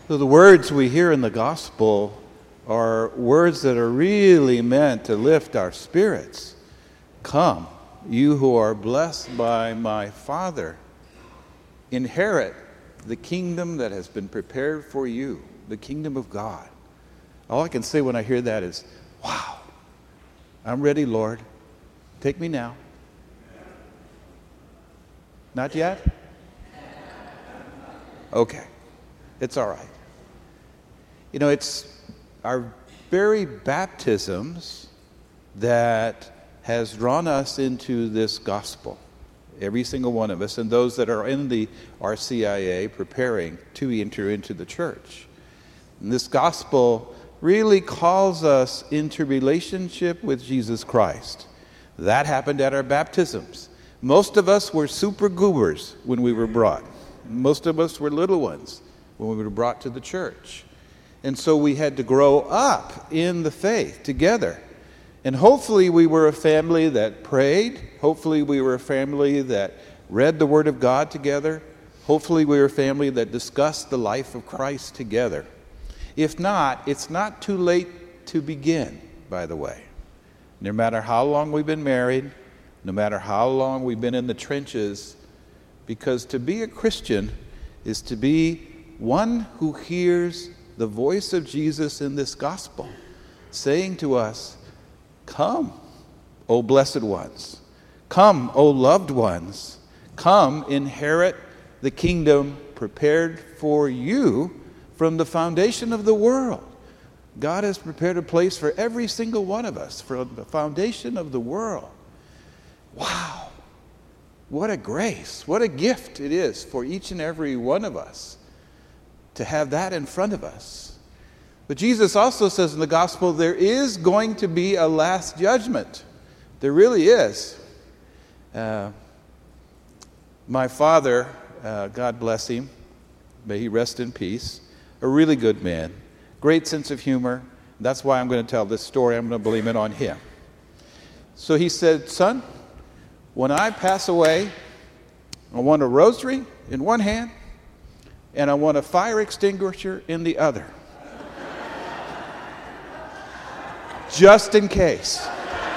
So the words we hear in the gospel are words that are really meant to lift our spirits. Come, you who are blessed by my Father, inherit the kingdom that has been prepared for you, the kingdom of God. All I can say when I hear that is, wow, I'm ready, Lord. Take me now. Not yet? Okay, it's all right. You know, it's our very baptisms that has drawn us into this gospel. Every single one of us, and those that are in the RCIA preparing to enter into the church. And this gospel really calls us into relationship with Jesus Christ. That happened at our baptisms. Most of us were super goobers when we were brought. Most of us were little ones when we were brought to the church. And so we had to grow up in the faith together. And hopefully we were a family that prayed. Hopefully we were a family that read the Word of God together. Hopefully we were a family that discussed the life of Christ together. If not, it's not too late to begin, by the way. No matter how long we've been married, no matter how long we've been in the trenches, because to be a Christian is to be one who hears the voice of Jesus in this gospel, saying to us, come, O blessed ones. Come, O loved ones. Come, inherit the kingdom prepared for you from the foundation of the world. God has prepared a place for every single one of us from the foundation of the world. Wow. What a grace. What a gift it is for each and every one of us to have that in front of us. But Jesus also says in the gospel there is going to be a last judgment. There really is. My father, God bless him, may he rest in peace, a really good man, great sense of humor. That's why I'm going to tell this story. I'm going to blame it on him. So he said, son, when I pass away, I want a rosary in one hand and I want a fire extinguisher in the other. Just in case.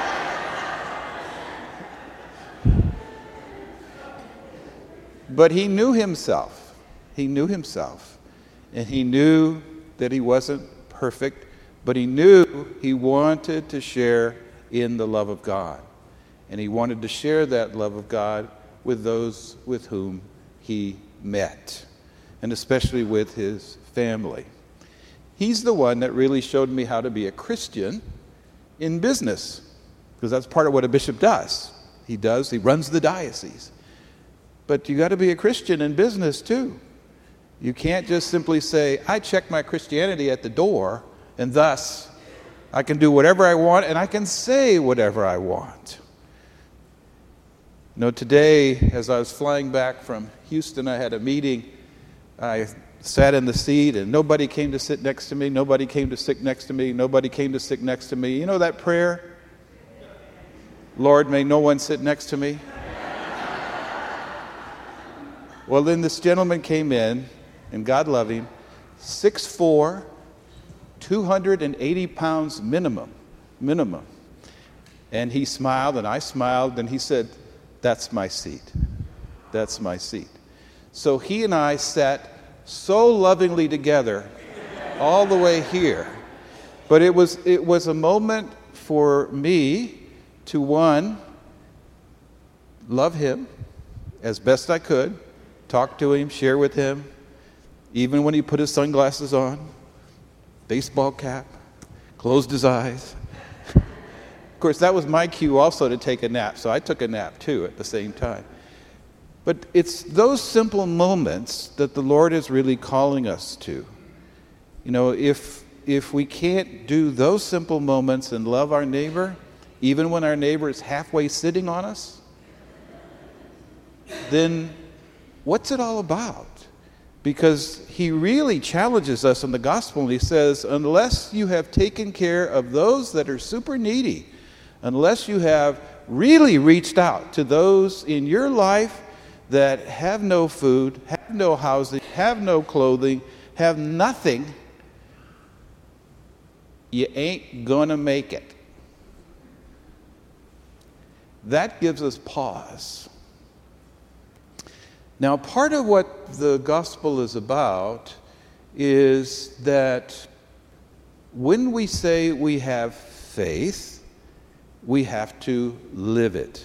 But he knew himself. He knew himself. And he knew that he wasn't perfect, but he knew he wanted to share in the love of God. And he wanted to share that love of God with those with whom he met, and especially with his family. He's the one that really showed me how to be a Christian in business, because that's part of what a bishop does. He runs the diocese. But you got to be a Christian in business too. You can't just simply say, I check my Christianity at the door, and thus I can do whatever I want and I can say whatever I want. You know, today, as I was flying back from Houston, I had a meeting. I sat in the seat, and nobody came to sit next to me. Nobody came to sit next to me. Nobody came to sit next to me. You know that prayer? Lord, may no one sit next to me. Well, then this gentleman came in, and God love him, 6'4", 280 pounds minimum. And he smiled, and I smiled, and he said, that's my seat. That's my seat. So he and I sat so lovingly together all the way here. But it was a moment for me to, one, love him as best I could, talk to him, share with him, even when he put his sunglasses on, baseball cap, closed his eyes. Of course, that was my cue also to take a nap, so I took a nap too at the same time. But it's those simple moments that the Lord is really calling us to. You know, if we can't do those simple moments and love our neighbor, even when our neighbor is halfway sitting on us, then what's it all about? Because he really challenges us in the gospel, and he says, unless you have taken care of those that are super needy, unless you have really reached out to those in your life that have no food, have no housing, have no clothing, have nothing, you ain't going to make it. That gives us pause. Now, part of what the gospel is about is that when we say we have faith, we have to live it.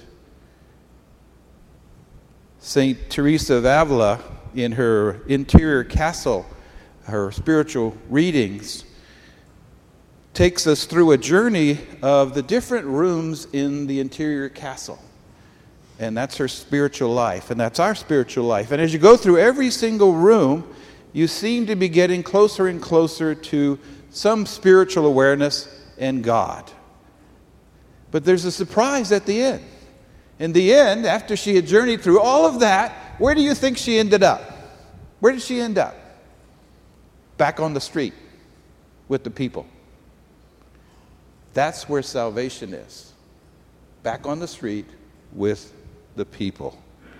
St. Teresa of Avila, in her Interior Castle, her spiritual readings, takes us through a journey of the different rooms in the interior castle. And that's her spiritual life, and that's our spiritual life. And as you go through every single room, you seem to be getting closer and closer to some spiritual awareness and God. But there's a surprise at the end. In the end, after she had journeyed through all of that, where do you think she ended up? Where did she end up? Back on the street with the people. That's where salvation is. Back on the street with the people.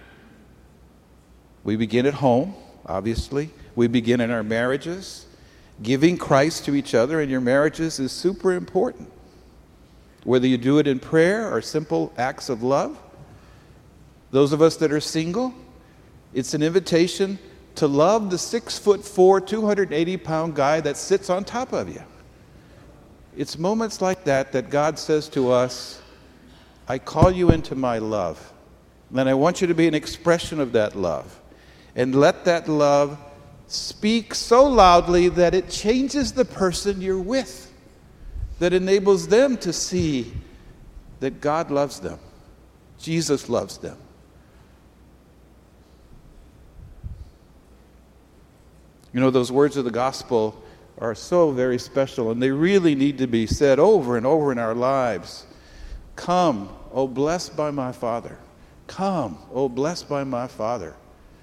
We begin at home, obviously. We begin in our marriages. Giving Christ to each other in your marriages is super important. Whether you do it in prayer or simple acts of love. Those of us that are single, it's an invitation to love the 6'4", 280-pound guy that sits on top of you. It's moments like that that God says to us, I call you into my love. And I want you to be an expression of that love. And let that love speak so loudly that it changes the person you're with. That enables them to see that God loves them. Jesus loves them. You know, those words of the gospel are so very special, and they really need to be said over and over in our lives. Come, O blessed by my Father. Come, O blessed by my Father.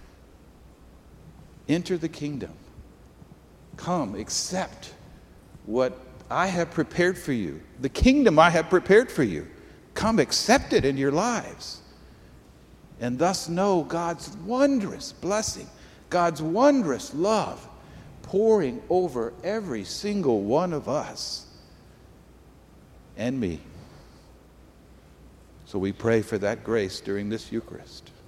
Enter the kingdom. Come, accept what I have prepared for you. The kingdom I have prepared for you. Come, accept it in your lives. And thus know God's wondrous blessing, God's wondrous love pouring over every single one of us and me. So we pray for that grace during this Eucharist.